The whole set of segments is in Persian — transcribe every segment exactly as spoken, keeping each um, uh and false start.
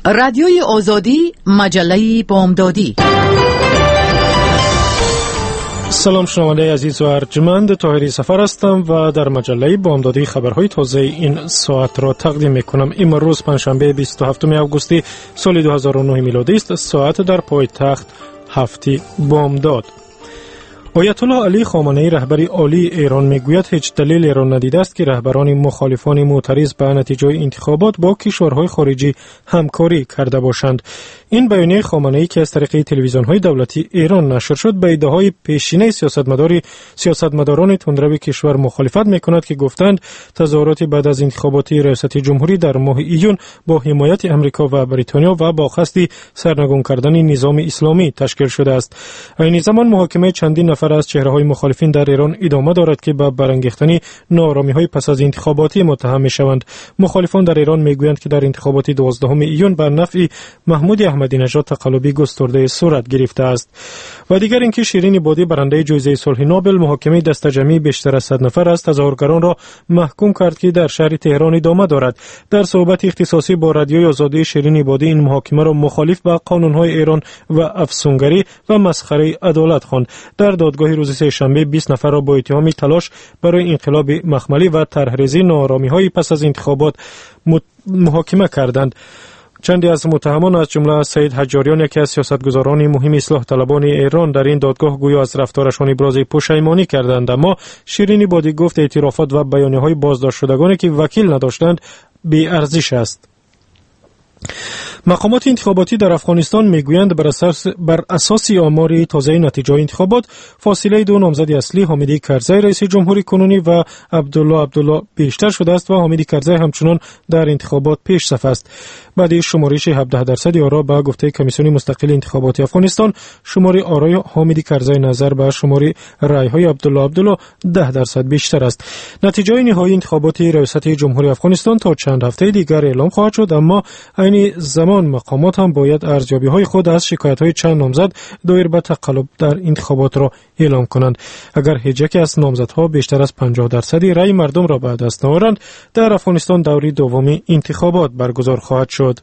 رادیوی آزادی، مجله بامدادی. سلام شنونده عزیز و ارجمند، طاهری سفر هستم و در مجله بامدادی خبرهای تازه این ساعت را تقدیم میکنم. امروز پنجشنبه بیست و هفتم آگوست سال دو هزار و نه میلادی است. ساعت در پایتخت هفتی بامداد. آیت الله علی خامنه‌ای رهبر عالی ایران میگوید هیچ دلیلی را ندیده است که رهبران مخالفان معترض به نتیجه انتخابات با کشورهای خارجی همکاری کرده باشند. این بیانیه خامنه‌ای که از طریق تلویزیون‌های دولتی ایران نشر شد به ایده‌های پیشینه سیاستمداری سیاستمداران تندرو کشور مخالفت می‌کند که گفتند تظاهرات بعد از انتخابات ریاست جمهوری در ماه ایون با حمایت امریکا و بریتانیا و با قصد سرنگون کردن نظام اسلامی تشکیل شده است. این زمان محاکمه چندین نفر از چهره‌های مخالفین در ایران ادامه دارد که به برانگیختن ناآرامی‌های پس از انتخاباتی متهم می‌شوند. مخالفان در ایران می‌گویند که در انتخابات دوازدهم ایون به نفع محمود احمدی نژاد تقلبی گسترده صورت گرفته است. و دیگر اینکه شیرین عبادی برنده جایزه صلح نوبل محاکمه دست جمعی بیشتر از صد نفر از تظاهرگران را محکوم کرد که در شهر تهران ادامه دارد. در صحبت اختصاصی با رادیوی آزادی شیرین عبادی این محاکمه را مخالف با قانون‌های ایران و افسونگری و مسخره عدالت خواند. در دادگاه روز سه‌شنبه بیست نفر را با اتهام تلاش برای انقلاب مخملی و طرحریزی ناآرامی‌های پس از انتخابات محاکمه کردند. چندی از متهمان از جمله سید حجاریان یکی از سیاستگزاران مهم اصلاح طلبان ایران در این دادگاه گویا از رفتارشان ابراز پشیمانی کردند، اما شیرین عبادی گفت اعترافات و بیانیه‌های بازداشت شدگانی که وکیل نداشتند بی ارزش است. مقامات انتخاباتی در افغانستان میگویند بر اساس بر اساس آمار تازه نتیجه انتخابات فاصله دو نامزد اصلی حامدی کرزی رئیس جمهوری کنونی و عبدالله عبدالله بیشتر شده است و حامدی کرزی همچنان در انتخابات پیش صف است. بعد شمارش هفده درصد آرا به گفته کمیسیون مستقل انتخابات افغانستان، شمار آرای حامدی کرزی نظر به شمار رأی‌های عبدالله عبدالله ده درصد بیشتر است. نتیجه نهایی انتخابات ریاست جمهوری افغانستان تا چند هفته دیگر اعلام خواهد شد، اما این زمان مقامات هم باید ارزیابی‌های خود از شکایت‌های چند نامزد دایر به تقلب در انتخابات را اعلام کنند. اگر هیچ یک از نامزدها بیشتر از پنجاه درصد رأی مردم را به دست نآورند، در افغانستان دوره دوم انتخابات برگزار خواهد شد.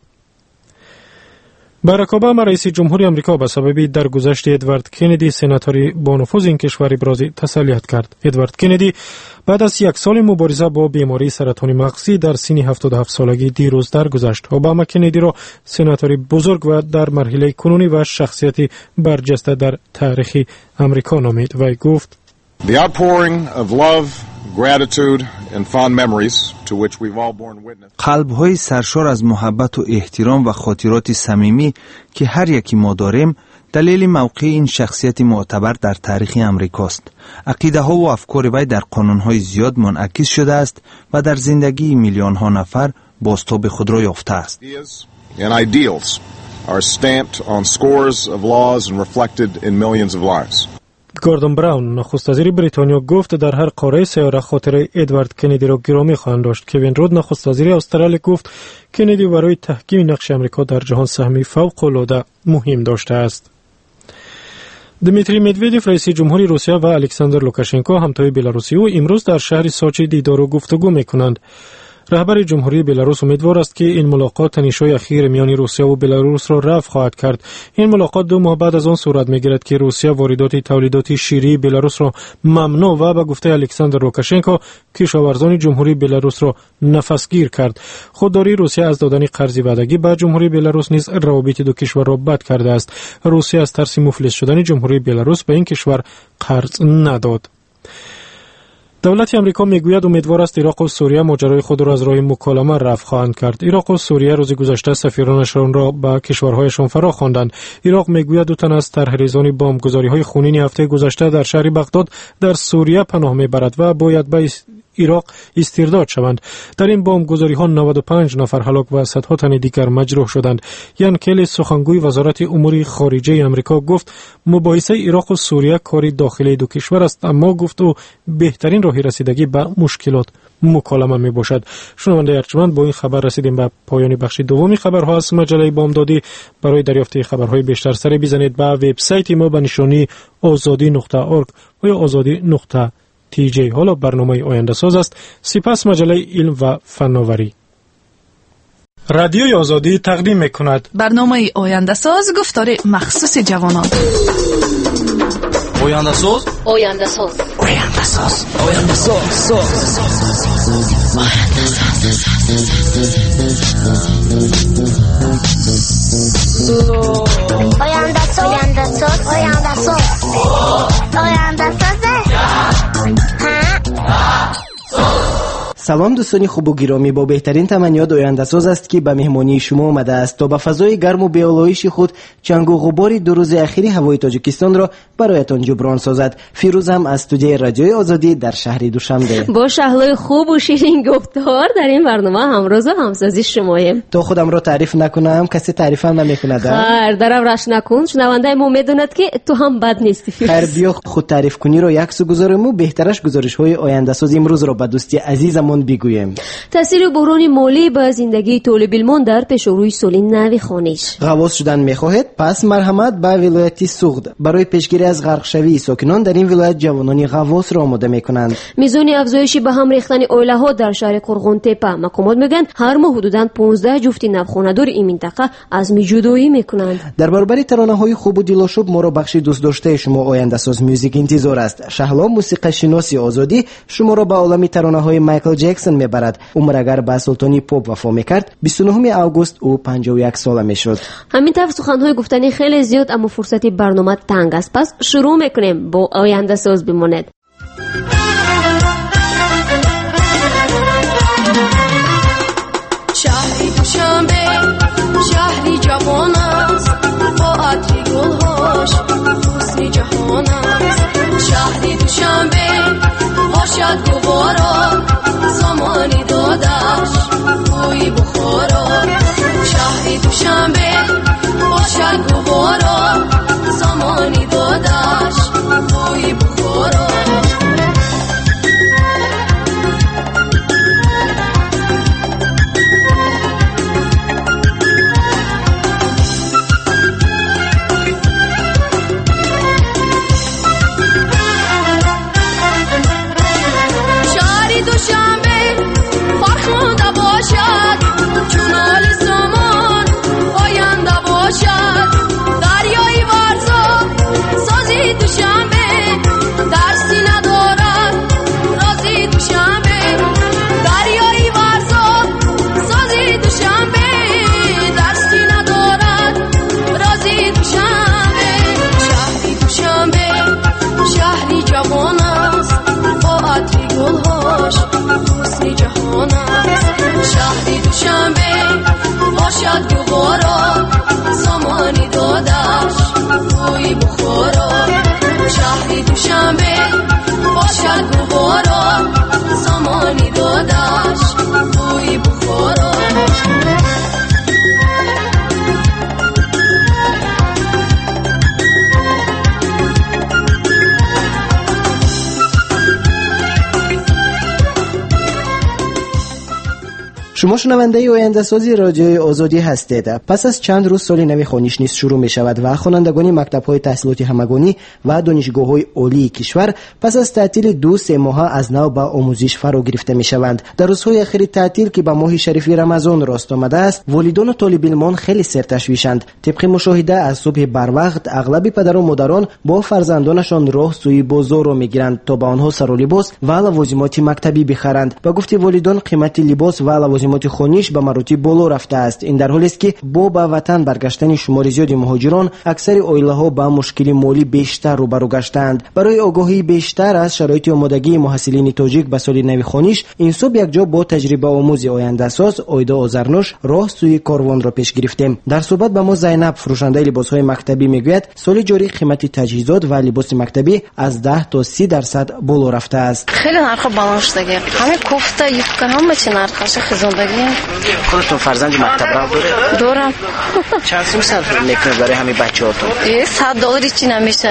باراک اوباما رئیس جمهوری آمریکا به سبب درگذشت ادوارد کندی سناتوری با نفوذ این کشور ابراز تسلیت کرد. ادوارد کندی بعد از یک سال مبارزه با بیماری سرطان مغزی در سن هفتاد و هفت سالگی دیروز درگذشت. اوباما کندی را سناتوری بزرگ و در مرحله کنونی و شخصیتی برجسته در تاریخ آمریکا نامید و گفت The outpouring of love, gratitude and fond memories to which we've all borne witness. قلب‌های سرشار از محبت و احترام و خاطرات صمیمی که هر یکی ما داریم دلیل موقع این شخصیت معتبر در تاریخ امریکاست. عقیده‌ها و افکار وی در قانون‌های زیاد منعکس شده است و در زندگی میلیون‌ها نفر بازتاب خود را یافته است. And ideals are stamped on scores of laws and reflected in millions of lives. گوردون براون نخست وزیر بریتانیا گفت در هر قاره سیاره خاطر ادوارد کندی را گرامی خواهند داشت. کوین رود نخست وزیر استرالیا گفت کندی برای تحکیم نقش آمریکا در جهان سهمی فوق‌العاده مهم داشته است. دمیتری مدودیف رئیس جمهوری روسیه و الکساندر لوکاشنکو همتای بلاروسی او امروز در شهر سوچی دیدار و گفتگو می‌کنند. رهبر جمهوری بلاروس امیدوار است که این ملاقات تنش‌های اخیر میان روسیه و بلاروس را رفع خواهد کرد. این ملاقات دو ماه بعد از آن صورت می‌گیرد که روسیه واردات تولیدات شیری بلاروس را ممنوع و به گفته الکساندر لوکاشنکو کشاورزان جمهوری بلاروس را نفسگیر کرد. خودداری روسیه از دادن قرض وعدگی به جمهوری بلاروس نیز روابط دو کشور را بد کرده است. روسیه از ترس مفلس شدن جمهوری بلاروس به این کشور قرض نداد. دولت آمریکا میگوید امیدوار است عراق و سوریه ماجرای خود را از راه مکالمه رفع خواهند کرد. عراق و سوریه روز گذشته سفیرانشان را به کشورهایشان فرا خواندند. عراق میگوید دو تن از طرحریزان بمبگذاری‌های خونین هفته گذشته در شهر بغداد در سوریه پناه میبرد و باید به عراق استرداد شوند. در این بمبگذاری‌ها نود و پنج نفر هلاک و صدها تن دیگر مجروح شدند. یان کلی سخنگوی وزارت امور خارجه آمریکا گفت مباحثه عراق و سوریه کاری داخلی دو کشور است، اما گفت او بهترین راه رسیدگی به مشکلات مکالمه می باشد. شنونده ارجمند، با این خبر رسیدیم به پایان بخش دومی خبرها از مجله بامدادی. برای دریافت خبرهای بیشتر سری بزنید به وبسایت ما به نشانی آزادی نقطه اورگ و یا آزادی نقطه تی جی. حالا برنامه آینده ساز است. سپس مجله علم و فناوری. رادیوی آزادی تقدیم میکند برنامه آینده ساز گفتار مخصوص جوانان. آینده ساز آینده ساز آینده ساز آینده ساز آینده ساز آینده ساز آینده ساز آینده ساز سلام دوستان خوب و گرامی، با بهترین تمنیات آینده ساز است که به مهمانی شما آمده است تا به فضای گرم و بی‌آلایش خود چنگ و غبار دو روز اخیر هوای تاجیکستان را برایتان جبران سازد. فیروز هم از استودیوی رادیوی آزادی در شهر دوشنبه با شهلای خوب و شیرین گفتار در این برنامه همراز و همسازی شماییم. تا خودم را تعریف نکنم کسی تعریفم نمیکند. خیر درم رش نکن، شنونده ما میدوند که تو هم بد نیستی. خیر بیا خود تعریف کنی رو یک سو گذارم و بهترش گزارش های آینده ساز امروز را به دوستی عزیزمون بگویم. تاثیر بحران مالی به زندگی طالب علمان در پیشروی سال نو خوانش. غواص شدن میخواهد؟ پس مرحمت به ولایت سوغد. برای پیشگیری از غرق شوی ساکنان در این ولایت جوانان غواص را آماده میکنند. میزان افزایشی به هم ریختن اویله ها در شهر قرغون تپه. مقامات میگن هر ماه حدوداً پانزده جفت نوخانه‌دار این منطقه از می جدایی میکنند. در برابر ترانه های خوب و دلاشوب ما را بخش دوست داشته شما آینده ساز موزیک انتظار است. شهلا موسیقی شناسی آزادی شما را به عالم ترانه های مایکل جکسون میبرد. عمر اگر به سلطانی پاپ وفا میکرد بیست و نهم آگوست او پنجاه و یک ساله میشد. همین طرف سخنهای گفتنی خیلی زیاد اما فرصتی برنامه تنگ است. پس شروع میکنیم با آینده ساز بماند. شهری دوشنبه شهری جوان است با عطر گلهاش حسن جهان است. شهری دوشنبه باشد گوارا زمانی دادش بوی بخارا. شهری دوشنبه باشد گوارا زمانی دادش بوی بخارا. شما شنونده آینده سازی رادیوی آزادی هستید. پس از چند روز سال نو خوانش نیز شروع می شود و خوانندگان مکتب‌های تحصیلاتی همگانی و دانشگاه‌های عالی کشور پس از تعطیل دو سه ماه از نو به آموزش فرا گرفته می شوند. در روزهای اخیر تعطیل که به ماه شریف رمضان راست آمده است، والدان و طالب علمان خیلی سرتشویشند. طبق مشاهده از صبح بر وقت اغلب پدر و مادران با فرزندانشان راه سوی بازار را میگیرند تا به آنها سر و لباس و لوازمات مکتبی بخرند. با گفته والدان قیمت لباس و لوازمات خونیش به مراتب بالا رفته است. این در حالی است که با به وطن برگشتن شمار زیادی مهاجران اکثر عائله‌ها با مشکل مالی بیشتر روبرو گشتند. برای آگاهی بیشتر از شرایط آمادگی محصلین تاجیک به سال نو خوانش، این صبح یک جا با تجربه آموز آینده ساز آیدا آذرنوش راه سوی کاروان را پیش گرفتیم. در صحبت با ما زینب فروشنده لباس‌های مکتبی میگوید سال جاری قیمت تجهیزات و لباس مکتبی از ده تا سی درصد بالا رفته است. خیلی نرخ بالا شده. همه کوفته یفکه همه چی نرخش خزاندگی. خودتون فرزند مکتب را داره؟ دارم. چند سو صرف میکنه برای همین بچه‌هاتون؟ صد دلاری چی نمیشه.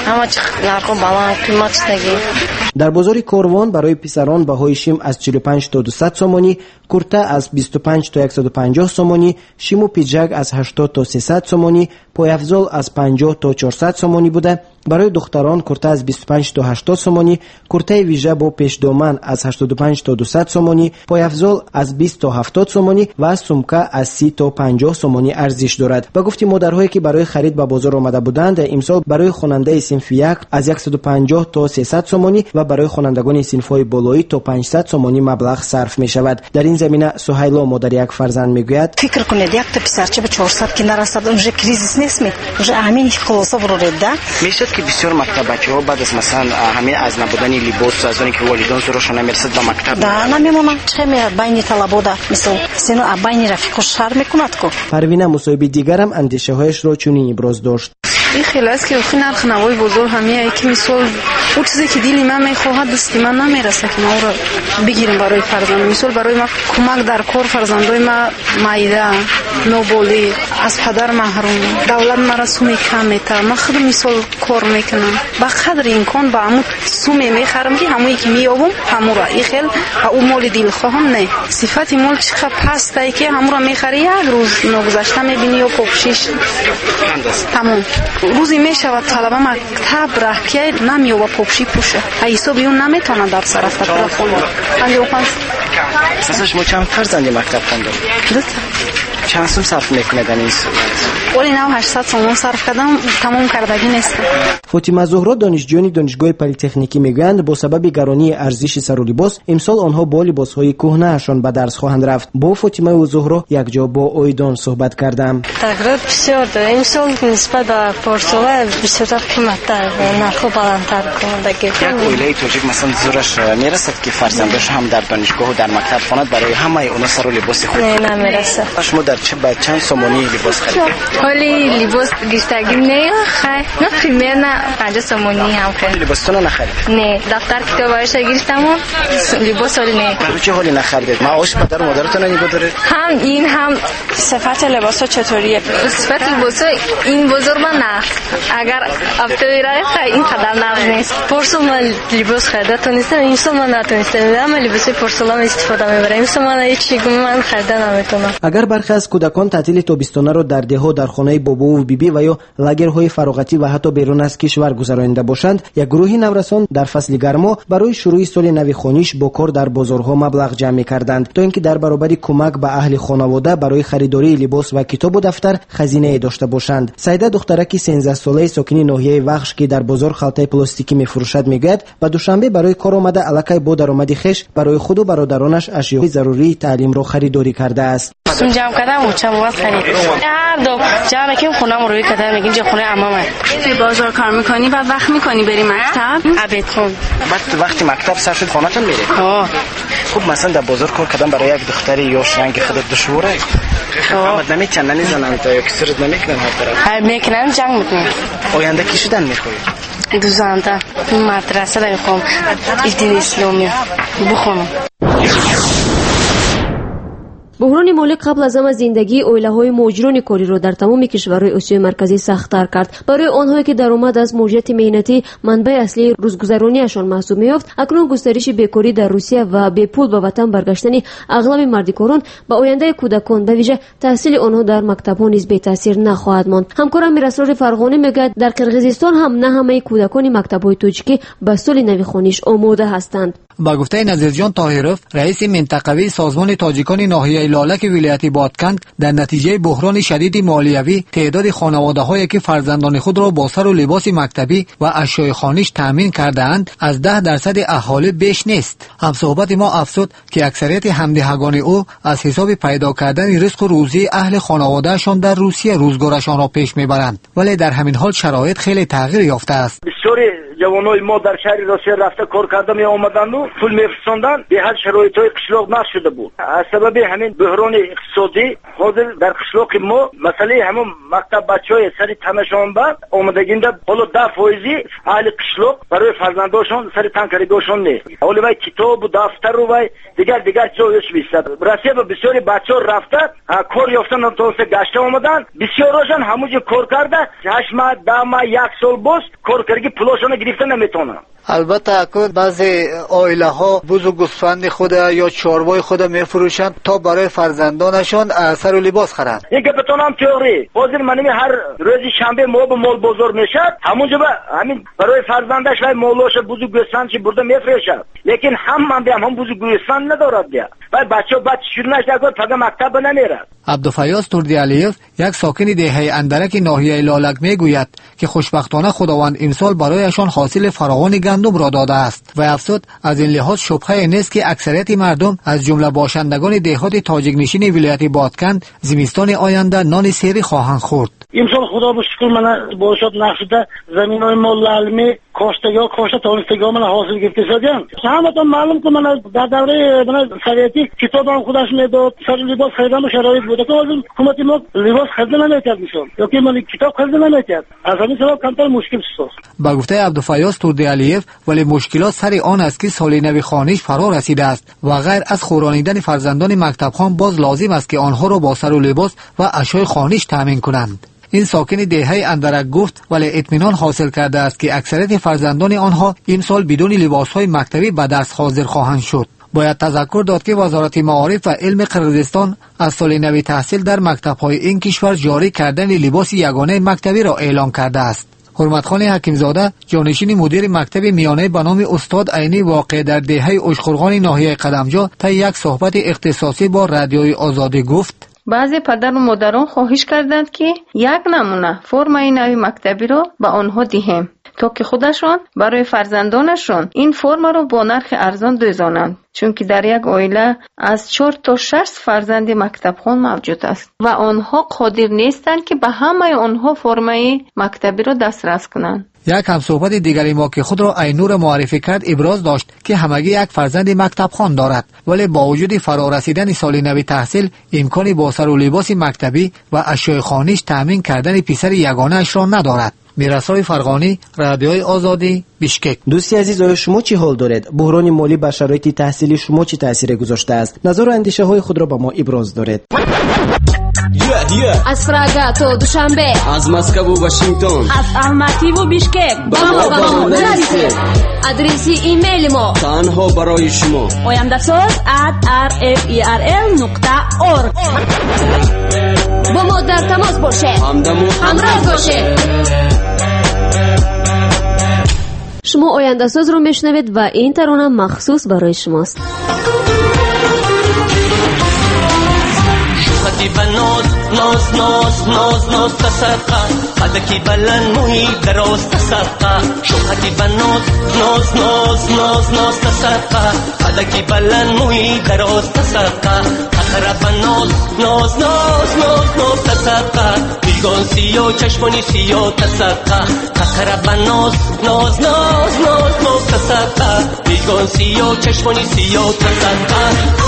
همه چی نرخ بالا قیمتشدگی. در بازار کاروان برای پسران بهای شیم از چهل و پنج تا دویست سومانی، کورتا از بیست و پنج تا صد و پنجاه سومانی، شیم و پیجاک از هشتاد تا سیصد سومانی، پایافزال از پنجاه تا چهارصد سومانی بوده. برای دختران کورتا از بیست و پنج تا هشتاد سومانی، کورتای ویژه با پیش دامن از هشتاد و پنج تا دویست سومانی، پایافزال از بیست تا هفتاد سومانی و سومکا از سی تا پنجاه سومانی ارزش دارد. با گفتی مادرهایی که برای خرید به بازار آمده بودند، امسال برای خواننده صنف یک از صد و پنجاه تا سیصد سومانی و برای خوانندگان صنف‌های بالایی تا پانصد سومانی مبلغ صرف می شود. در این زمینه سهیلا مادر یک فرزند میگوید: فکر کنید یک تا پسرچه به چهارصد که نرسد اونجا کریزیس نیست می اونجا همین خلاصه ورود ده میشد که بسیار مکتب بچه‌ها بعد از مثلا همین از نبودن لباس از اون که والدین زورشون نمیرسد به مکتب ده نمیمونن چه میاد بین طلبادا مثلا سینو بین رفیقش شهر میکند کو. پروینه مصاحبه دیگر هم اندیشه هایش را چنین ابراز داشت: این خیلی است که وقتی نرخ نوای بازار همیه که مثال اون چیزی که دلی من میخواهد دست من نمیرسه که ما او را بگیریم برای فرزند. مثال برای ما کمک در کار فرزندای ما مایده نوبولی از پدر محروم، دولت مرا سومی کم میته، من خود مثال کار میکنم با قدر امکان با همون سومی میخرم که همونی که میابم همون را این خیلی او مال دل خواهم نه صفت مال چقدر پسته که همون را میخری یک روز نگذشته میبینی و پوشش تمام روزی میشود طلبه مکتب راه که نمیو با پوشی پوشه حسابی اون نمیتونه در صرف تلفن پنجاه و پنج. مثلا شما چند فرزند مکتب خوندید؟ دو تا. چند سوم صرف میکنه در این صورت؟ ولی نه هشتصد سوم صرف کردم تمام کردگی نیست. فاطمه زهرا دانشجویان دانشگاه پلی‌تکنیکی میگویند با سبب گرانی ارزش سر و لباس امسال آنها با لباسهای کهنه‌شان به درس خواهند رفت. با فاطمه و زهرا یک جا با اویدان صحبت کردم. تغییرات بسیار داره. امسال نسبت به پارسال بسیار قیمت‌تر نرخ بالاتر کردگی. یک اویله توجیک مثلا زورش میرسد که فرزندش هم در دانشگاه و در مکتب خواند برای همه اونا سر و لباس خود؟ نه نمیرسه. شما در چه بعد چند سومانی لباس خریدید؟ ولی لباس گشتگی نه خیر نه پریمیر نه پنجاه سومانی هم خرید. لباستون نخرید؟ نه دفتر کتابایش گرفتم و لباس ولی نه. برای چه حالی نخریدید؟ معاش پدر و مادرتون نگاه داره؟ هم این هم صفت لباسا چطوریه؟ صفت لباسا این بزرگ نه. اگر هفته بیره این قدر نرخ نیست. پارسال من لباس خریده تونستم امسال من نتونستم. اما لباس پارسال هم استفاده میبرم. امسال من هیچ چیزی من خریده نمیتونم. اگر برخی از کودکان تعطیل تابستانه را در دهها در خانه بابا و بیبی و یا لاگرهای فراغتی و حتی بیرون از کشور گذرانده باشند، یک گروه نورسان در فصل گرما برای شروع سال نو خوانیش با کار در بازارها مبلغ جمع کردند تا اینکه در برابر کمک به اهل خانواده برای خریداری لباس و کتاب و دفتر خزینه داشته باشند. سعیده دخترک سیزده ساله ساکن ناحیه وخش که در بازار خلطه پلاستیکی میفروشد میگوید با دوشنبه برای کار آمده الکی با درآمد خویش برای خود و برادرانش اشیاء ضروری تعلیم را خریداری کرده است. سون جمع کردم و چند وقت خرید. هر دو جمع که خونم روی کردم میگیم چه خونه عمامه. توی بازار کار میکنی و وقت میکنی بری مکتب؟ عبید خون. بعد وقتی مکتب سر شد خونتون میری؟ ها. خب مثلا در بازار کار کردن برای یک دختری یا شنگ خودت دشواره. خب نمیتونن نمیزنن تا یا کسرت نمیکنن هر طرف. میکنن جنگ میکنن. آینده کی شدن میخوای؟ دوزانده مدرسه رو میخوام دین اسلامی بخونم. بحران مالی قبل از همه زندگی اویله‌های مهاجران کاری را در تمام کشورهای آسیای مرکزی سخت‌تر کرد. برای آنهایی که درآمد از موجودیت مهنتی منبع اصلی روزگذرانیشان محسوب می‌یافت، اکنون گسترش بیکاری در روسیه و به پول به وطن برگشتن اغلب مردکاران به آینده کودکان به ویژه تحصیل آنها در مکتب‌ها نیز بی تاثیر نخواهد ماند. همکارم میرسرور فرغانی میگوید در قرقیزستان هم نه همه کودکان مکتب‌های توجیکی به سال نو خوانیش آماده هستند. با گفته نظیرجان طاهروف رئیس منطقوی سازمان تاجیکان ناحیه لالک ولایت بادکند، در نتیجه بحران شدید مالیوی تعداد خانواده‌هایی که فرزندان خود را با سر و لباس مکتبی و اشیاء خوانیش تامین کرده‌اند از ده درصد اهالی بیش نیست. هم صحبت ما افزود که اکثریت همدهگان او از حساب پیدا کردن رزق و روزی اهل خانواده‌شان در روسیه روزگارشان را پیش میبرند، ولی در همین حال شرایط خیلی تغییر یافته است. جوانای ما در شهر روسیه رفته کار کرده می آمدند و پول میفرستاندند به هر شرایطهای قشلاق نشده بود. از سبب همین بحران اقتصادی حاضر در قشلاق ما مسئله همون مکتب بچهای سری تنشان بعد آمدگینده حالا ده فایزی اهل قشلاق برای فرزنداشون سری تن کردگاشون نیست. اولی وای کتاب و دفتر و وای دیگر دیگر چیزایش بیشتر. روسیه به بسیاری بچه‌ها رفته کار یافتن تا گشته آمدن، بسیارشون همونجا کار کرده هشت ماه ده ماه یک سال باز کار کردگی پولاشونو گرفته نمیتونن. البته اکنون بعضی عائله ها بز و گوسفند خود یا چاروای خود میفروشند تا برای فرزندانشان سر و لباس خرند. این که بتونم تئوری بازی منمی هر روز شنبه ما به مول بازار میشد همونجا همین برای فرزندش و مولوش بز و گوسفند چی برده میفروشد. لیکن هم من بیم هم بز و گوسفند ندارد بیا. و بچه بچه شروع نشده تا مکتب نمیرد. عبدالفیاض تردیعلیف یک ساکن دهه اندرک ناحیه لالک میگوید که خوشبختانه خداوند امسال برایشان حاصل فراوان گندم را داده است و افزود از این لحاظ شبهه نیست که اکثریت مردم از جمله باشندگان دهات تاجیک نشین ولایت بادکند زمستان آینده نان سری خواهند خورد. امسال خدا به شکر من باشد نقشده زمین های مال علمی کاشتگاه کاشته تانستگاه من حاصل گرفته شدیم. همتون معلوم که من در دوره من سویتی کتاب هم خودش میداد سر لباس خریدم و شرایط بوده که از حکومت ما لباس خرید نمیکرد میشون یا که من کتاب خرید نمیکرد از همین سبب کمتر مشکل شد. با گفته عبدالفیاض تردیعلیف ولی مشکلات سر آن است که سال نو خوانش فرا رسیده است و غیر از خورانیدن فرزندان مکتب خوان باز لازم است که آنها را با سر و لباس و اشیاء خوانش تامین کنند. این ساکن دهه اندرک گفت ولی اطمینان حاصل کرده است که اکثریت فرزندان آنها این سال بدون لباسهای مکتبی به درس حاضر خواهند شد. باید تذکر داد که وزارت معارف و علم قرقیزستان از سال نو تحصیل در مکتب‌های این کشور جاری کردن لباس یگانه مکتبی را اعلام کرده است. حرمتخان حکیمزاده جانشین مدیر مکتب میانه به نام استاد عینی واقع در دهه اشخورغان ناحیه قدمجا تا یک صحبت اختصاصی با رادیوی آزادی گفت بعضی پدر و مادران خواهش کردند که یک نمونه فرمای نوی مکتبی را به آنها دهیم تا که خودشان برای فرزندانشان این فرم را با نرخ ارزان دوزانند، چون که در یک عائله از چهار تا شش فرزند مکتب خوان موجود است و آنها قادر نیستند که به همه آنها فرمای مکتبی را دسترس کنند. یک همصحبت دیگری ما که خود را عینور معرفی کرد ابراز داشت که همگی یک فرزند مکتب خوان دارد ولی با وجود فرا رسیدن سال نو تحصیل امکانی با سر و لباس مکتبی و اشیاء خوانش تامین کردن پسر یگانه اش را ندارد. میرسای فرغانی، رادیوی آزادی، بیشکک. دوستی عزیز آیا شما چی حال دارید؟ بحران مالی بر شرایط تحصیلی شما چی تاثیر گذاشته است؟ نظر و اندیشه های خود را با ما ابراز دارید. Yeah, yeah. از پراگا تا دوشنبه، از مسکو و واشنگتن، از الماتی و بیشکک با ما با ما نرسید. آدرس ایمیل ما تنها برای شما oyandasaz at r f e r l نقطه org. با ما در تماس باشه، همراه باشه. شما آینده‌ساز رو میشنوید و این ترانه مخصوص برای شماست. شوخی بناز ناز ناز ناز ناز تصدقه قدکی بلند موی دراز تصدقه شوخی بناز ناز ناز ناز ناز تصدقه قدکی بلند موی دراز تصدقه اخر بناز ناز ناز ناز ناز تصدقه بیگان سیاه چشمانی سیاه تصدقه اخر بناز ناز ناز ناز ناز تصدقه بیگان سیاه چشمانی سیاه تصدقه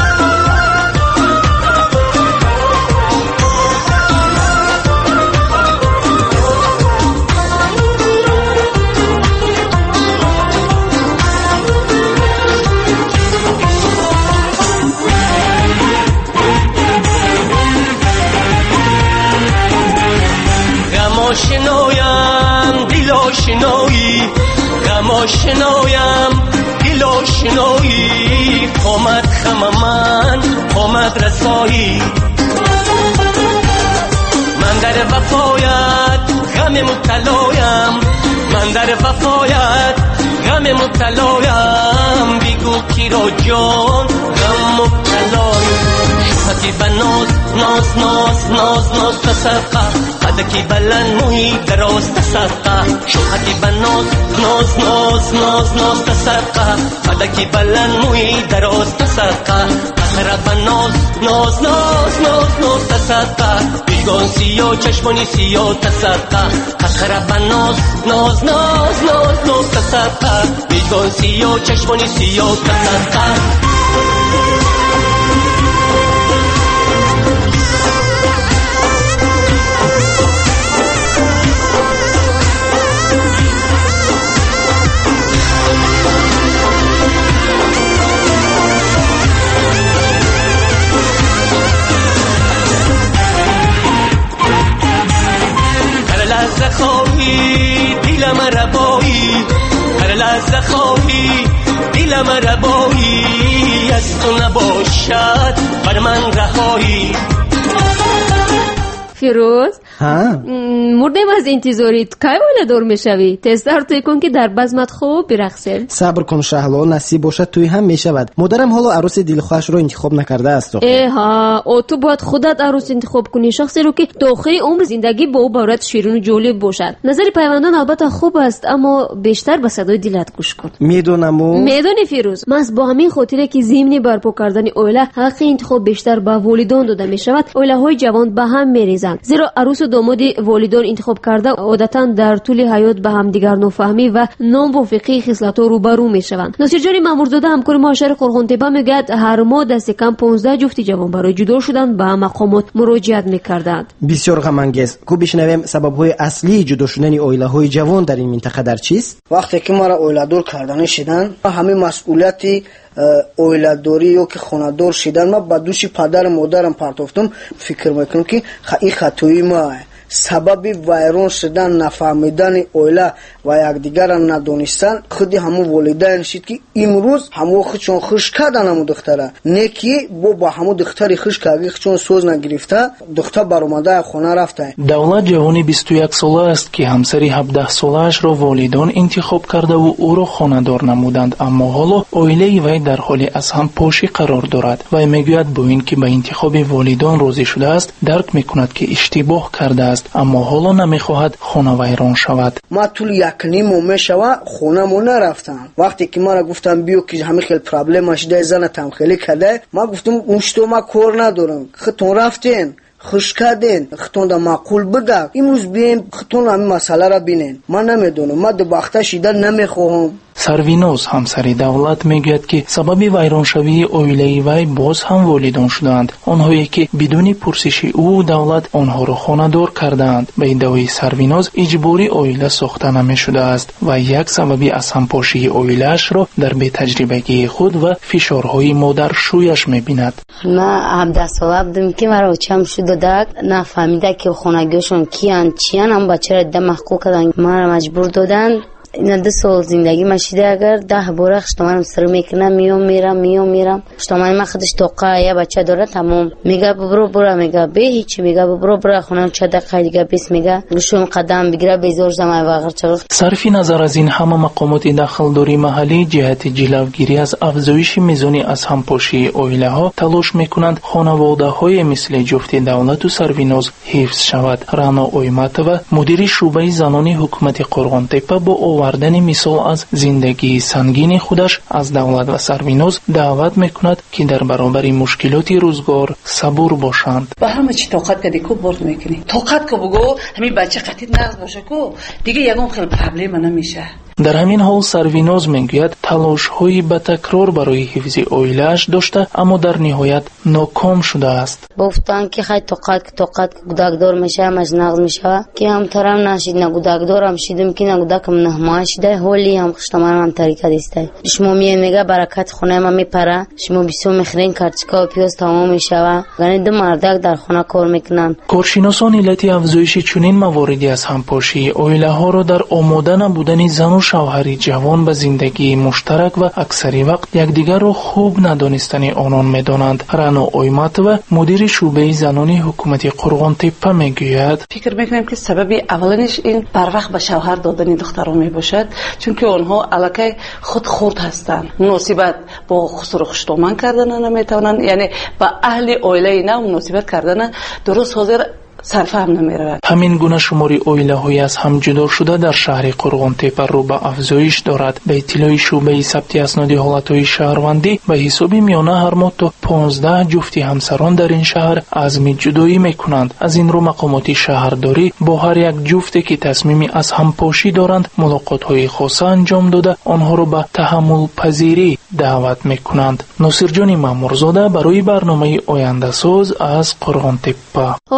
شنایم دل آشنایی غم آشنایم دل آشنایی آمد خم من آمد رسایی من در وفایت غم مبتلایم من در وفایت غم مبتلایم بگو کی را جان غم مبتلایم شوخی بناز ناز ناز ناز ناز تصدقه قدکی بلند موی دراز تصدقه شوخی بناز ناز ناز ناز ناز تصدقه قدکی بلند موی دراز تصدقه اخر بناز ناز ناز ناز ناز تصدقه بیگان سیاه چشمانی سیاه تصدقه اخر بناز ناز ناز ناز ناز تصدقه بیگان سیاه چشمانی سیاه تصدقه خواهی دلم ربایی لحظه خواهی دلم ربایی از تو نباشد بر من رهایی. فیروز ها مردیم از انتظاریت. کی ولادار میشوی؟ تستر توی کن که در بزمت خوب برقصه. صبر کن شهلا، نصیب باشد توی هم میشود. مادرم حالا عروس دلخواهش رو انتخاب نکرده است. اه ها او تو باید خودت عروس انتخاب کنی، شخصی رو که تا آخر عمر زندگی با او برات شیرین و جالب باشد. نظر پیوندان البته خوب است اما بیشتر به صدای دلت گوش کن. میدونم و میدونی فیروز، من با همین خاطره که ضمن برپا کردن اوله حق انتخاب بیشتر به والدان داده می شود، اوله های جوان به هم میریزند. زیرا عروس و داماد والدان انتخاب کرده عادتا در طول حیات به هم دیگر نفهمی و ناموافقی خصلت‌ها روبرو میشوند. ناصر جان مامورزاده همکار معاشر قرغن‌تپه میگوید هر ماه دست کم پانزده جفت جوان برای جدا شدن به مقامات مراجعت میکردند. بسیار غم انگیز. کو بشنویم سبب‌های اصلی جدا شدن عائله‌های جوان در این منطقه در چیست؟ وقتی که ما را عائله‌دار کردن شدن، همه مسئولیتی عائله‌داری یا که خانه‌دار شدن ما به دوش پدر و مادرم پرتافتم. فکر میکنم که این خطایی ما سبب ویران شدن نفهمیدن عائله و یکدیگر را ندانستن خودی همون والدین شد که امروز همو خودشون خوش کردن همو دختره نکی بو با همو دختری خوش کردن خودشون سوز نگرفته دختر برآمده خانه رفته. دولت جوانی بیست و یک ساله است که همسری هفده ساله‌اش را والدان انتخاب کرده و او را خانه‌دار نمودند، اما حالا عائله وی در حال از هم پاشی قرار دارد. وی میگوید با این که به انتخاب والدان راضی شده است درک میکند که اشتباه کرده است، اما حالا نمیخواهد خانه ویران شود. ما طول یک نیم ماه شوه خونه مو نرفتم. وقتی که ما را گفتم بیو که همه خیلی پرابلم شده زنتم خیلی کده، ما گفتم مشتو ما کار ندارم، خودتون رفتین خوش کردین خودتون دا معقول بده، امروز بیاین خودتون همین مسئله را بینین. من نمیدونم، ما دو بخته شدن نمیخواهم. سرویناز همسری دولت میگوید که سبب ویرانشوی عائله وی باز هم والدان شدند، آنهایی که بدون پرسش او دولت آنها را خانه‌دار کردند. به ادعای سرویناز اجباری عائله ساخته نمیشده است و یک سببی از همپاشی عائله‌اش را در بی تجربگی خود و فشارهای مادر شویش میبیند. ما هفده ساله بودم که مرا چم شده داد نفهمیده که خانگیشون کیان چیان، هم بچه را ده محقوق کردن، مرا مجبور دادن. این دو سال زندگی مشیده اگر ده باره خشتمانم سر میکنم میام میرم میام میرم خشتمانی من خودش توقع یه بچه داره تمام میگه برو برو میگه به هیچی میگه برو برو خونم چه دقیقه دیگه بیس میگه گوشم قدم بگیره بیزار زمان واقعا چقدر. صرف نظر از این همه مقامات داخلداری محلی جهت جلوگیری از افزایش میزان از همپاشی عائله ها تلاش میکنند خانواده های مثل جفت دولت و سرویناز حفظ شود. رانا اویماتова مدیر شعبه زنان حکومت قرغن‌تپه با آوردن مثال از زندگی سنگین خودش از دولت و سرویناز دعوت میکند که در برابر مشکلات روزگار صبور باشند. با همه چی طاقت کردی کو برد میکنی طاقت کو بگو همین بچه قطعی نقض باشه کو دیگه یگان خیلی پرابلم نمیشه. در همین حال سرویناز میگوید تلاش‌هایی به تکرار برای حفظ عائله‌اش داشته اما در نهایت ناکام شده است. گفتن که خیلی طاقت طاقت گودکدار میشه همش نقض میشه که هم ترم نشید نه گودکدارم شدم که نه گودکم نه ما شده حالی هم خشتمانم هم طریقه دیسته شما میگه برکت خونه ما میپره شما بیسو میخرین کارچکا و پیاز تمام میشه یعنی دو مردک در خونه کار میکنن. کارشناسان علت افزایش چنین مواردی از همپاشی عائله ها را در آماده نبودن زن و شوهری جوان به زندگی مشترک و اکثری وقت یکدیگر را خوب ندانستن آنان میدانند. رانا اویماتова مدیر شعبه زنان حکومت قرغن‌تپه میگوید فکر میکنم که سببی اولنش این بر وقت به شوهر دادن دختران میباشد چون که آنها الکی خود خورد هستند مناسبت با خسر و خشتومن کردن نمیتونن یعنی با اهل عائله نه مناسبت کردن درست حاضر صرف هم نمیرود. همین گونه شماری عائله های از هم جدا شده در شهر قرغن‌تپه رو به افزایش دارد. به اطلاع شعبه ثبت اسناد حالت‌های شهروندی به حساب میانه هر ماه تا پانزده جفتی همسران در این شهر عزم جدایی میکنند. از این رو مقامات شهرداری با هر یک جفتی که تصمیمی از همپاشی دارند ملاقات‌های خاصه انجام داده آنها رو به تحمل پذیری دعوت میکنند. ناصر جان مامورزاده برای برنامه آینده ساز از قرغن‌تپه. آی فیروز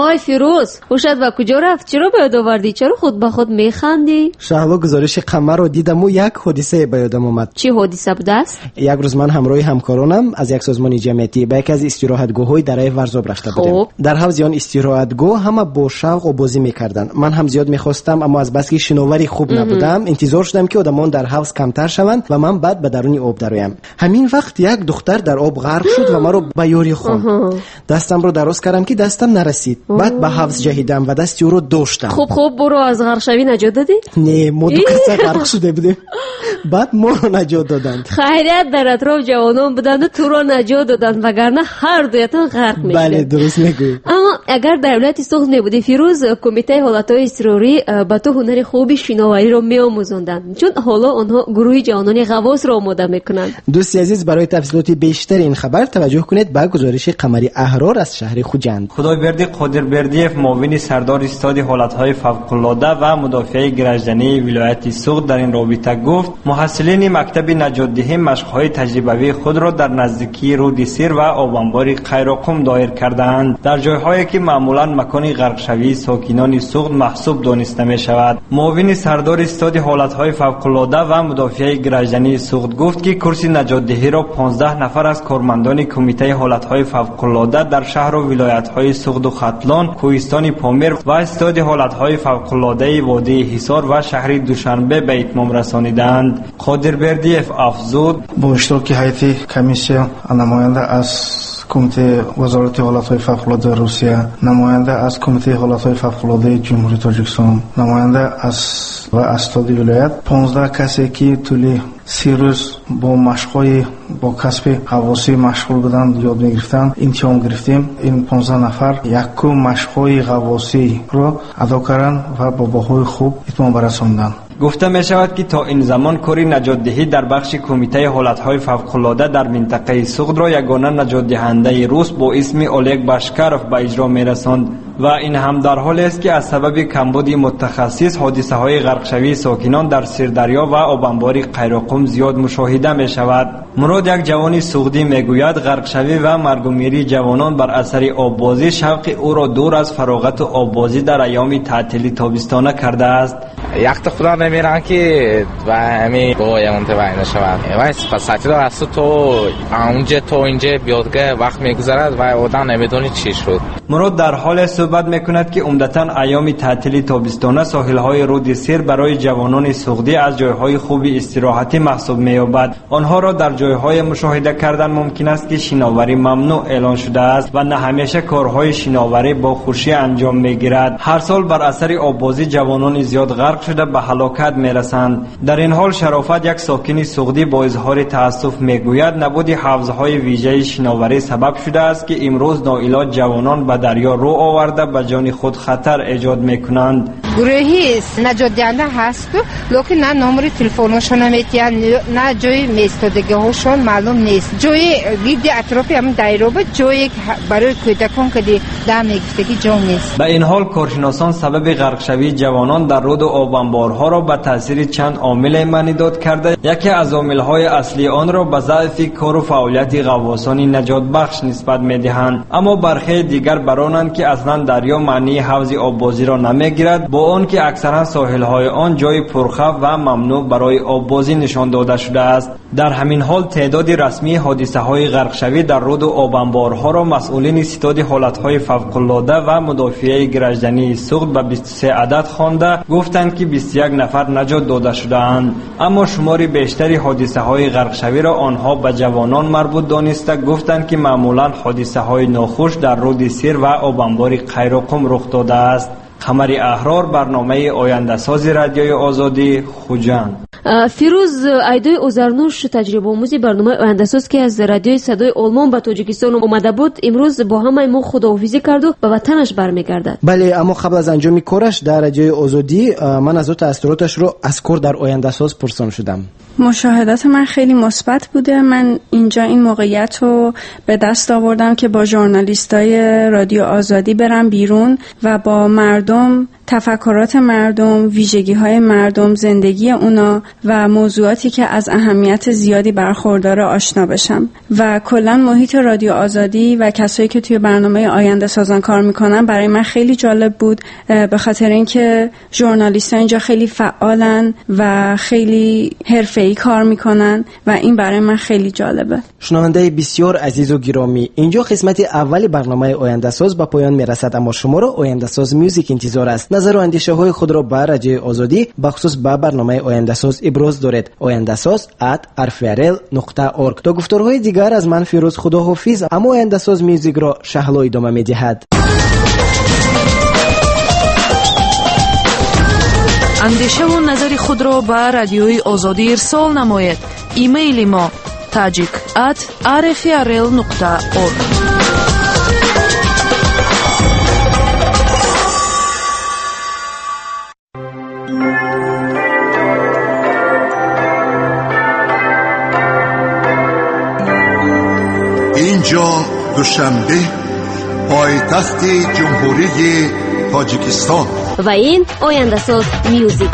فیروز خوشت به کجا رفت؟ چرا به یاد آوردی؟ چرا خود به خود میخندی؟ شهلا گزارش قمر رو دیدم و یک حادثه به یادم اومد. چی حادثه بود است؟ یک روز من همراه همکارانم از یک سازمان جمعیتی به یکی از استراحتگاه‌های درای ورزاب رفته بودیم. در حوض آن استراحتگاه همه با شوق و بازی میکردند. من هم زیاد میخواستم، اما از بس که شناوری خوب نبودم انتظار شدم که آدمان در حوض کمتر شوند و من بعد به درون آب درایم. همین وقت یک دختر در آب غرق شد و مرا به یاری خواند. دستم رو دراز کردم که دستم نرسید. بعد به حوض جهیدم و دستی او رو داشتم. خوب خوب برو از غرق شوی نجات دادی؟ نه، ما دو کس غرق شده بودیم. بعد ما رو نجات دادند. خیریت در اطراف جوانان بودند و تو رو نجات دادند، وگرنه هر دویتان غرق میشدید. بله درست میگویی. اما اگر دولت سوخت نبودی فیروز، کمیته حالتهای اضطراری با تو هنر خوبی شناوری رو میآموزاندند، چون حالا آنها گروه جوانان غواص را آماده میکنند. دوستی عزیز، برای تفصیلات بیشتر این خبر توجه کنید به گزارش قمری احرار از شهر خوجند. خدایبردی قادربردیف، معاون سردار استاد حالتهای فوق‌العاده و مدافع گرجدنی ولایت سوخت در این رابطه گفت محصلین مکتب نجات‌دهی مشق‌های تجربوی خود را در نزدیکی رود سیر و آبانبار قیراقم دایر کردند، در جای‌هایی که معمولاً مکان غرقشوی ساکنان سوخت محسوب دانسته می‌شود. معاون سردار استاد حالتهای فوق‌العاده و مدافع گرجدنی سوخت گفت که کورس نجات‌دهی را پانزده نفر از کارمندان کمیته حالتهای فوق‌العاده در شهر و ولایت‌های سوخت و ختلان، کوهستان پامیر و استاد حالتهای فوق‌العاده وادی حصار و شهر دوشنبه به اتمام رسانیدند. قادربردیف افزود با اشتراک هیئت کمیسیون نماینده از کمیته وزارت حالتهای فوق‌العاده روسیه، نماینده از کمیته حالتهای فوق‌العاده جمهوری تاجیکستان، نماینده از و استاد ولایت، پانزده کسی که طولی سی روز با مشق‌های با کسب غواصی مشغول بودند یاد می‌گرفتند. امتحان گرفتیم. این پانزده نفر یک مشق‌های غواصی را ادا کردند و با باهای خوب اتمام برساندند. گفته می شود که تا این زمان کاری نجات دهی در بخش کمیته حالتهای فوق‌العاده در منطقه سوخت را یگانه نجات دهنده روس با اسم اولگ باشکارف به اجرا می رساند و این هم در حالی است که از سبب کمبود متخصص حادثه های غرقشوی ساکنان در سیردریا و آبانبار قیراقم زیاد مشاهده می شود. مراد، یک جوان سوختی می گوید غرقشوی و مرگ و میری جوانان بر اثر آببازی شوق او را دور از فراغت و آببازی در ایام تعطیل تابستانه کرده است. یخت خدا نمیرن که و همین با منطقه نشود و سپاساتی دار است تو اونجا تو اینجا بیادگاه وقت میگذرد و آدم نمیدونی چی شد. مراد در حال صحبت میکند که عمدتاً ایام تعطیل تابستانه ساحل‌های رود سیر برای جوانان سوختی از جایهای خوبی استراحتی محسوب می‌یابد. آنها را در جایهای مشاهده کردن ممکن است که شناوری ممنوع اعلان شده است و نه همیشه کارهای شناوری با خوشی انجام می‌گیرد. هر سال بر اثر آببازی جوانان زیاد غرق شده به هلاکت می‌رسند. در این حال شرافت، یک ساکن سوختی، با اظهار تأسف می‌گوید نبود حوض‌های ویژه شناوری سبب شده است که امروز ناعلاج جوانان به دریا رو آورده به جان خود خطر ایجاد میکنند. گروهی نجات دهنده هست لکن نه نمره تلفنشون نمیتیان، نه جای ایستادگی هاشون معلوم نیست. جای گرد اطراف هم دایره بود، جایی برای کودکان که دم میگفتگی جا نیست. به این حال کارشناسان سبب غرقشوی جوانان در رود و آبانبارها را به تاثیر چند عامل معنی داد کرده. یکی از عامل‌های اصلی آن را به ضعف کار و فعالیت غواصان نجات بخش نسبت میدهند، اما برخی دیگر برانند که اصلا دریا معنی حوض آببازی را نمیگیرد، با آن که اکثرا ساحل‌های آن جای پرخوف و ممنوع برای آببازی نشان داده شده است. در همین حال تعداد رسمی حادثه‌های غرقشوی در رود و آبانبارها را مسئولین ستاد حالت‌های فوق‌العاده و مدافع گرجدنی سوخت به بیست و سه عدد خوانده گفتند که بیست و یک نفر نجات داده شده‌اند، اما شمار بیشتری حادثه‌های غرقشوی را آنها به جوانان مربوط دانسته گفتند که معمولاً حادثه‌های ناخوش در رود سیر و آبانبار قیراقم رخ داده است. قمری احرار، برنامه آینده ساز رادیوی آزادی، خوجند. فیروز، ایدای اوزرنوش تجربه آموزی برنامه آینده ساز که از رادیوی صدای آلمان به تاجیکستان اومده بود امروز با همه ما خداحافظی کرد و به وطنش برمیگردد. بله، اما قبل از انجام کارش در رادیوی آزادی من از او تأثیراتش رو از کار در آینده ساز پرسان شدم. مشاهدات من خیلی مثبت بوده. من اینجا این موقعیت رو به دست آوردم که با ژورنالیستای رادیو آزادی برم بیرون و با مردم، تفکرات مردم، ویژگی‌های مردم، زندگی اونا و موضوعاتی که از اهمیت زیادی برخوردار آشنا بشم و کلا محیط رادیو آزادی و کسایی که توی برنامه آینده سازان کار میکنن برای من خیلی جالب بود، به خاطر اینکه ژورنالیست‌ها اینجا خیلی فعالن و خیلی حرفه‌ای کار میکنن و این برای من خیلی جالبه. شنونده بسیار عزیز و گرامی، اینجا قسمت اولی برنامه آینده ساز به پایان میرسد، اما شما را آینده ساز میوزیک انتظار است. نظر و اندیشه های خود را به رادیو آزادی بخصوص به برنامه آینده ساز ابراز دارید. آینده ساز ات آر اف ار ال نقطه اورگ. تا گفتارهای دیگر از من فیروز خداحافظ، اما آینده ساز میوزیک را شهلا ادامه میدهد. اندیشه و نظر خود را به رادیوی آزادی ارسال نمایید. ایمیل ما tajik at آر اف ار ال نقطه اورگ. اینجا دوشنبه، پایتخت جمهوری تاجیکستان و این آینده ساز میوزیک.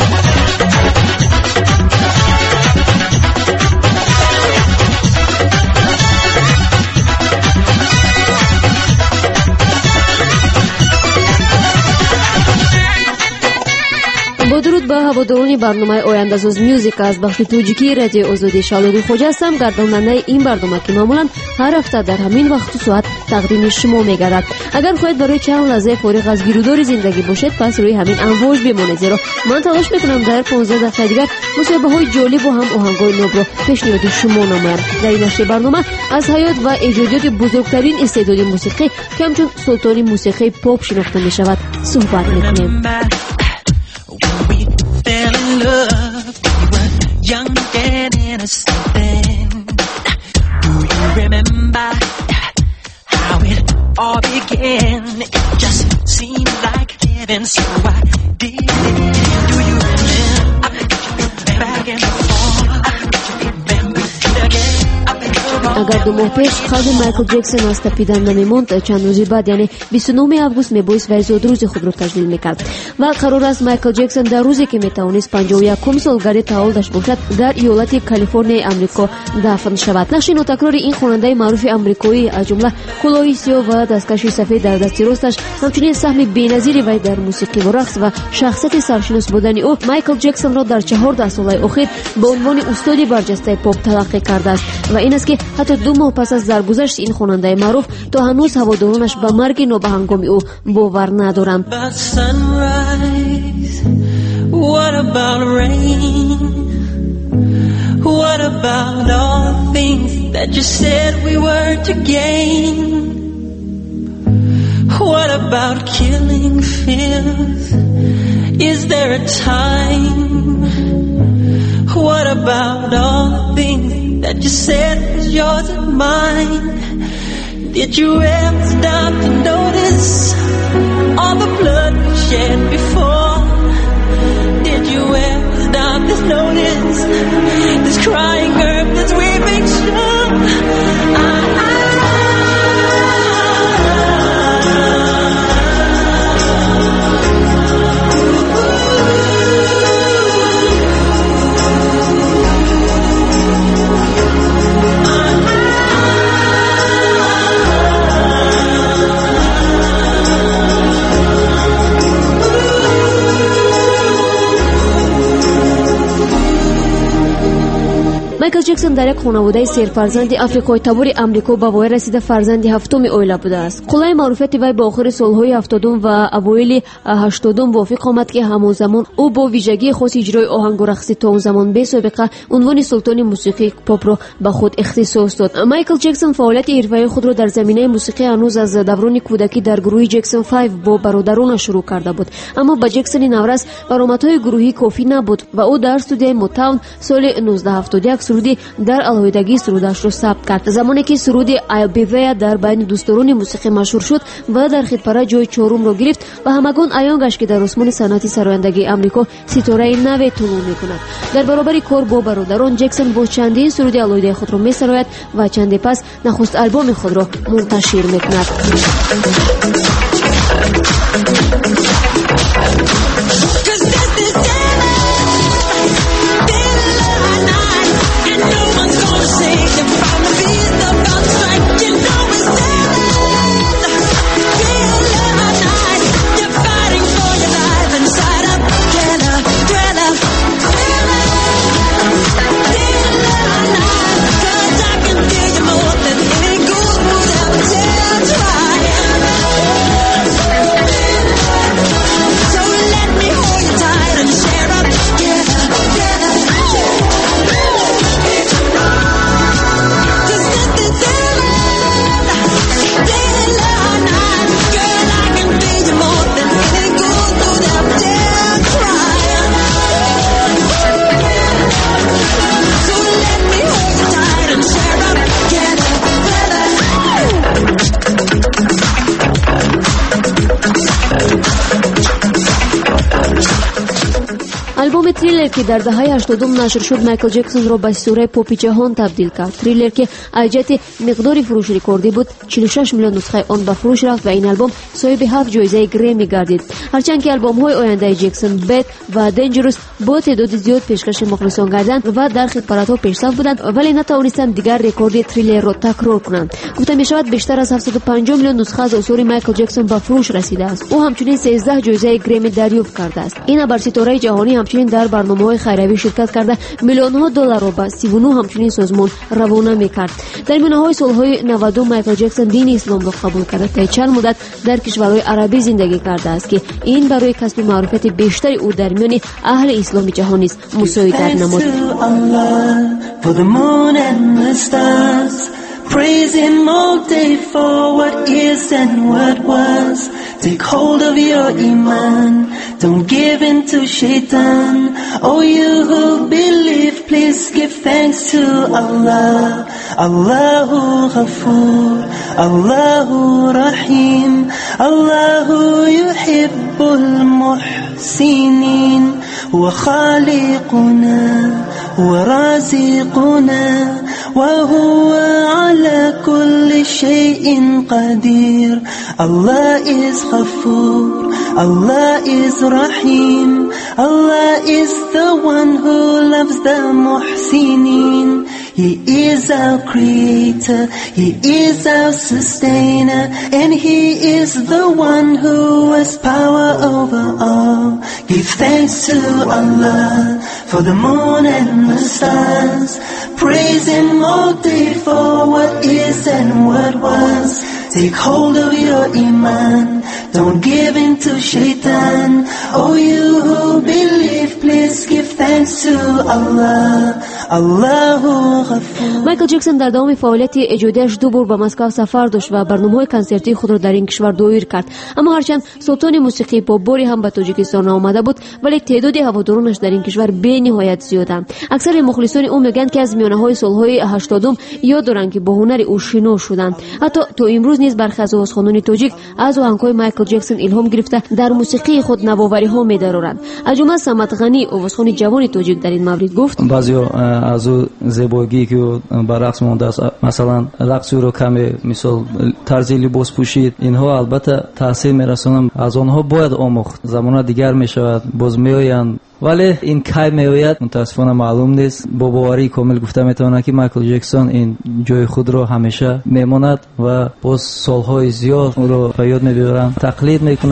با درود به هواداران برنامه آینده ساز میوزیک از بخش توجیکی رادیو آزادی. شالوی خوجا هستم، گرداننده این برنامه که معمولا هر هفته در همین وقت و ساعت تقدیم شما می‌گردد. اگر خواهید برای چند لحظه فارغ از گیرودار زندگی باشید، پس روی همین امواج بمانید، زیرا من تلاش میکنم در پانزده دقیقه دیگر مصاحبه‌های جالب و هم آهنگ‌های نو را پیشنهاد شما نمایم. در این نشر برنامه از حیات و ایجادات بزرگترین استعداد موسیقی که همچون سلطان موسیقی پاپ شناخته می‌شود صحبت می‌کنیم. Fell in love, we were young and innocent then. Do you remember how it all began? It just seemed like heaven, so I did it. Do you remember back and forth? Remember again? اگر دو ماه پیش خود مایکل جکسون از تپیدن نمیموند، چند روزی بعد یعنی بیست و نهم آگوست میبایست وی زود روز خود را تجلیل میکرد و قرار است مایکل جکسون در روزی که میتوانست پنجاه و یکم سالگرد تولدش باشد در ایالت کالیفرنیا آمریکا دفن شود. نقش نوتکرار این خواننده معروف آمریکایی از جمله کلاهی سیاه و دستکش سفید در دست راستش، همچنین سهم بی‌نظیری وی در موسیقی و رقص و شخصیت سرشناس بودن او مایکل جکسون را در چهارده سال اخیر به عنوان استاد برجسته پاپ تلقی کرده است و این است که حتی دو ماه پس از درگذشت این خواننده معروف تا هنوز هوادارانش به مرگ نابهنگام او باور ندارند. What about rain? What about all things that you said we were to gain? What about killing fears? Is there a time? What about all the things that you said was yours and mine? Did you ever stop to notice all the blood we shed before? Did you ever stop to notice this crying earth, this weeping shore? I, I مایکل جکسون در یک خانواده سرفرزند آفریقایی تبار آمریکا به وای رسیده فرزند هفتم اویلا بوده است. قلای معروفیت وی با آخر سالهای هفتادم و اوایل هشتادم وافق آمد که همان زمان او با ویژگی خاص اجرای آهنگ و رقص تا اون زمان بی سابقه عنوان سلطان موسیقی پاپ را به خود اختصاص داد. مایکل جکسون فعالیت حرفه‌ای خود را در زمینه موسیقی هنوز از دوران کودکی در گروه جکسون پنج با برادرانش شروع کرده بود، اما با جکسون نورس برآمدهای گروهی کافی نبود و او در استودیوی موتاون سال نوزده هفتاد و یک سرودی در الهیدگی سرودش را ثبت کرد. زمانی که سرود I'll Be There در بین دوستداران موسیقی مشهور شد و در خطپره جای چهارم را گرفت و همگان عیان گشت که در آسمان صنعت سرایندگی آمریکا ستاره نو طلوع می‌کند. در برابر کار با برادران، جکسون با چندین سرود الهیده خود را می‌سراید و چندی پس نخست آلبوم خود را منتشر می‌کند. филми триллер ки дардаҳаи ҳаштодум нашр шуд Майкл Ҷексонро ба ситораи попи ҷаҳон табдил кард. Триллер ки аз ҷиҳати миқдори фурӯш рекордӣ буд, чилу шаш миллион нусхаи он ба фурӯш рафт ва ин албом соҳиби ҳафт ҷоизаи Грэмми гардид. ҳарчанд ки албомҳои ояндаи Ҷексон Bad ва Dangerous бо теъдоди зиёд пешкаши мухлисон гардиданд ва дар хитпаратҳо пешсаф буданд, вале натавонистанд дигар рекорди триллерро такрор кунанд. гуфта мешавад бештар аз ҳафтсаду панҷоҳ миллион нусха аз осори Майкл Ҷексон ба фурӯш расидааст. ӯ ҳамчунин сездах ҷоизаи Грэмми дарёфт кардааст. ин абар ситораи ҷаҳонӣ ҳамчунин дар барномаҳои хайравӣ ширкат карда миллионҳо долларро ба сиву нӯ ҳамчунин созмон равона мекард. дар миёнаҳои солҳои навадум Майкл Ҷексон дини исломро қабул карда та чанд муддат дар кишварҳои арабӣ зиндагӣ кардааст ки ин барои касби маъруфияти бештари ӯ дар миёни аҳли исломи ҷаҳон низ мусоидат намуд. Praise Him all day for what is and what was. Take hold of your iman, don't give in to shaitan. Oh, you who believe, please give thanks to Allah. Allahu Ghafoor, Allahu Rahim, Allahu yuhibbul muhsinin. Huwa khaliquna, huwa raziquna, wa huwa ala kulli shay'in qadir. Allah is Ghafoor, Allah is Rahim, Allah is the one who loves the muhsinin. He is our creator, He is our sustainer, and He is the one who has power over all. Give thanks to Allah for the moon and the stars. Praise Him all day for what is and what was. Take hold of your iman, don't give in to shaitan. Oh, you who believe, please give thanks to Allah. Allahu Ghafoor. Майкл Ҷексон дар давоми фаъолияти эҷодиаш ду бор ба Москав сафар дошт ва барномаҳои консертии худро дар ин кишвар доир кард. Аммо ҳарчанд султони мусиқӣ по боре ҳам ба Тоҷикистон омада буд, вале теъдоди ҳаводоронаш дар ин кишвар бениҳоят зиёданд. Аксари мухлисони ӯ мегӯянд ки аз миёнаҳои солҳои ҳаштодум ёд доранд ки бо ҳунари ӯ шинос шуданд. ҳатто то имрӯз низ бархе аз овозхонони тоҷик аз оҳангҳои Майкл Ҷексон илҳом гирифта дар мусиқии худ навовариҳо медароранд. аз ҷумла Самат Ғани, овозхони ҷавони тоҷик, дар ин маврид гуфт: баъзеҳо аз ӯ зебогӣ ки ба рақс мондааст, масалан рақси ӯро каме мисол тарзи либос пӯшид, инҳо албатта таъсир мерасонанд. аз онҳо бояд омӯхт. замона дигар мешавад, боз меоянд, вале ин кай меояд мутаассифона маълум нест. бо боварии комил гуфта метавонам ки Майкл Ҷексон ин ҷои худро ҳамеша мемонад ва боз солҳои зиёд ӯро ба ёд мебиёранд, тақлид мекунад.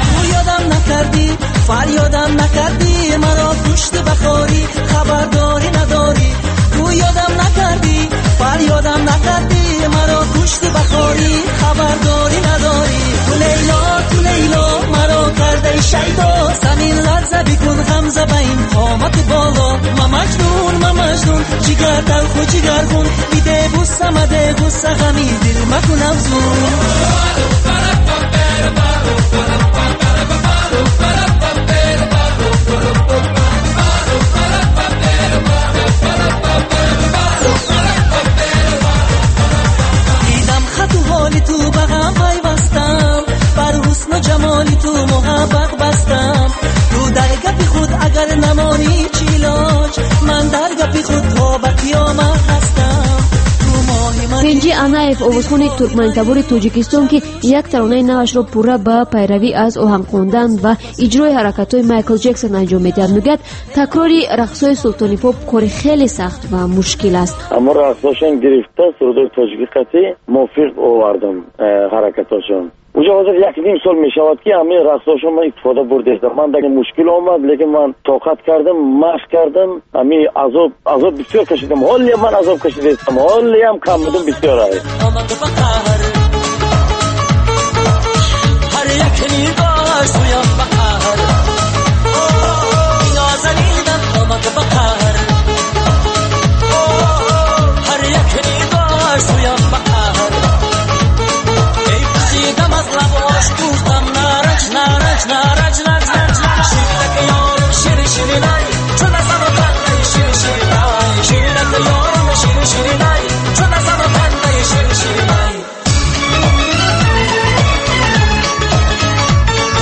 فریادم نکردی مرا پشت بخاری خبرداری نداری تو یادم نکردی فریادم نکردی مرا پشت بخاری خبرداری نداری تو لیلا تو لیلا مرا کرده شیدا زمین لرزه بکن غمزه به این قامت بالا ما مجنون ما مجنون جگر دل خو جگر خون بیده بوسه مده بوسه غمی دل مکن افزون دیدم خط و حالی تو به غم پیوستم بر حسن و جمالی تو محبت بستم تو در گپی خود اگر نمانی چیلاج من در گپی خود تا به قیامت هستم. Пенҷи Анаев, овозхони туркманитабори Тоҷикистон, ки як таронаи навашро пурра ба пайравӣ аз оҳанг хондан ва иҷрои ҳаракатҳои Майкл Ҷексон анҷом медиҳад, мегӯяд такрори рақсҳои султони поп кори хеле сахт ва мушкил аст. аммо рақсҳошон гирифта сурдои тоҷики қати мувофиқ овардам ҳаракатҳошон. уже ҳозир як ним сол мешавад ки ҳамаи рақсҳошон ман истифода бурдестам. ман дар мушкил омад, лекин ман тоқат кардам, машқ кардам, ҳамаи азоб азоб бисёр кашидам. ҳолиам ман азоб кашидастам, ҳолиам кам будам бисёр аст. هر یک نگاه سویم بقهر نازنینم آمد بقهر هر یک نگاه سویم بقهر ای پسیدم از لباش گفتم نارنج نارنج نارنج نارنج شیرک یارم شیر شیرینای چون از آن بندای شیر شیرینای شیرک یارم شیر شیرینای چون از آن بندای شیر شیرینای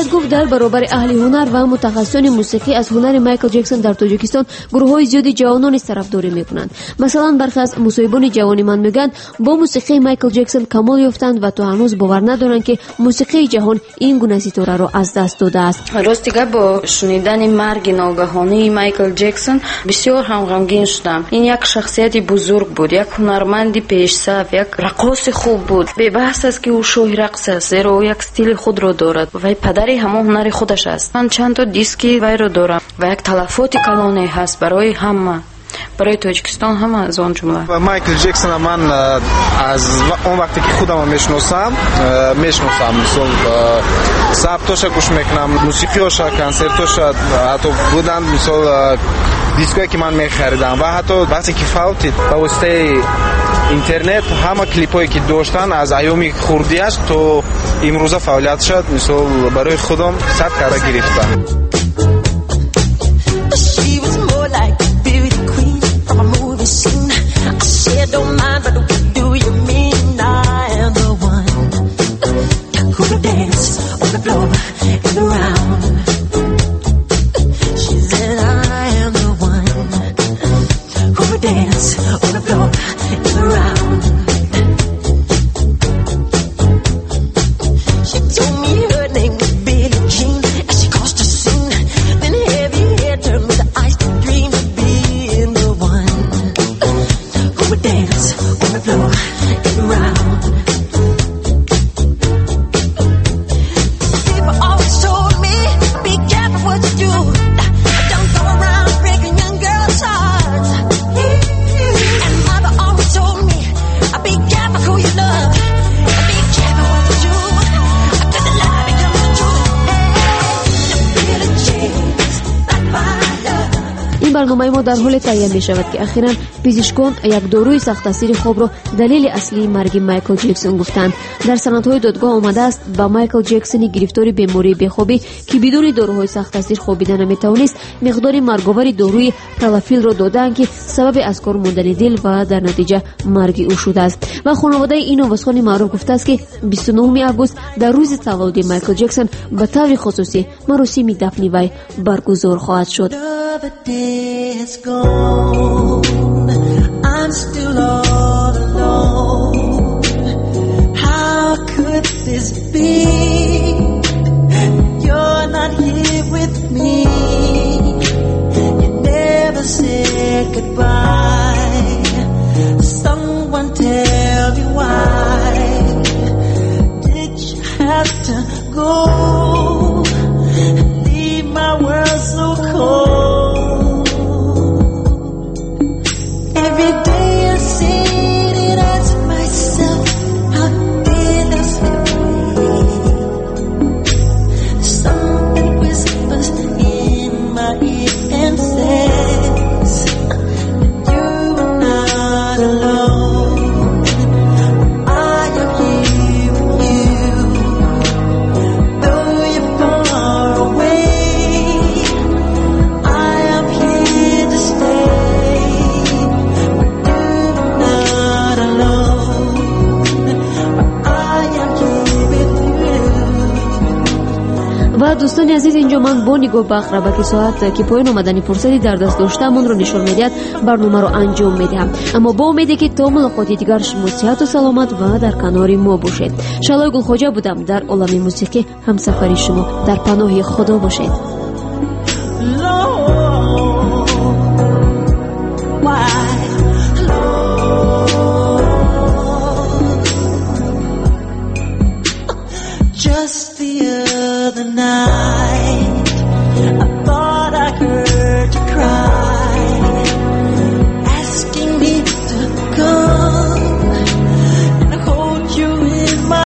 бояд гуфт дар баробари аҳли ҳунар ва мутахассисони мусиқӣ аз ҳунари Майкл Ҷексон дар Тоҷикистон гурӯҳҳои зиёди ҷавонони тарафдорӣ мекунанд. Масалан, бархе аз мусоҳибони ҷавони ман мегӯянд бо мусиқии Майкл Ҷексон камол ёфтанд ва то ҳанӯз бовар надоранд ки мусиқии ҷаҳон ин гуна ситораро аз даст додааст. рости гап, бо шунидани марги ногаҳонии Майкл Ҷексон бисёр ҳам ғамгин шудам. ин як шахсияти бузург буд, як ҳунарманди пешсаф, як рақоси хуб буд. бебаҳс аст ки ӯ шоҳи рақс аст, зеро ӯ як стили худро дорад. вай падари ҳамон ҳунари худаш аст. ман чанд то диски вайро дорам ва як талафоти калоне ҳаст барои ҳама, барои Тоҷикистон ҳама аз он ҷумла. Майкл Ҷексона ман аз он вақте ки худамро мешиносам мешиносам мисол сабтоша гӯш мекунам, мусиқиёша, консертоша ҳатто буданд, мисол диское ки ман мехаридам ва ҳатто баъзе ки фавти ба воситаи интернет ҳама клипҳое ки доштан аз айёми хурдиаш то имрӯза фаъолиятшад мисол барои худам сад карра гирифтам. Don't mind, but what do you mean I am the one who will dance on the floor and around? She said I am the one who will dance on the floor and around. She told me her name was Billie Jean as she crossed the scene. Then heavy hair turned with the ice to dream of being the one who would dance on the floor and around. People always told me, be careful what you do. Don't go around breaking young girls' hearts. And mother always told me, be careful who you love. Be careful what you do. Cause the lie becomes the truth. Hey, Billie Jean's like my love. ин барномаи мо дар ҳоле таҳия мешавад ки ахиран пизишкон як дорои сахтасири хобро далели аслии марги Майкл Ҷексон гуфтанд. дар санадҳои додгоҳ омадааст ба Майкл Ҷексони гирифтори бемории бехобӣ ки бидуни дороҳои сахтасир хобида наметавонист миқдори марговари доруи пролафилро додаанд ки сабаби аз кор мондани дил ва дар натиҷа марги ӯ шудааст. ва хонаводаи ин овозхони маъруф гуфтааст ки бисту нӯҳуми август дар рӯзи таваллуди Майкл Ҷексон ба таври хусусӣ маросими дафни вай баргузор хоҳад шуд. It's gone. I'm still all alone. How could this be? You're not here with me. You never said goodbye. Someone tell me why did you have to go and leave my world so cold? Every day I sit and ask myself, how did I slip away? Something whispers in my ear and says, you are not alone. I am here with you. Though you're far away, I am here to stay. ва дӯстони азиз, инҷо ман бо нигоҳ ба ақрабаки соат ки поён омадани фурсати дар даст доштаамонро нишон медиҳад барномаро анҷом медиҳам, аммо бо умеде ки то мулоқоти дигар шумо сиҳату саломат ва дар канори мо бошед. шалои гулхоҷа будам. Дар олами мусиқӣ ҳамсафари шумо. Дар паноҳи худо бошед. Just the other night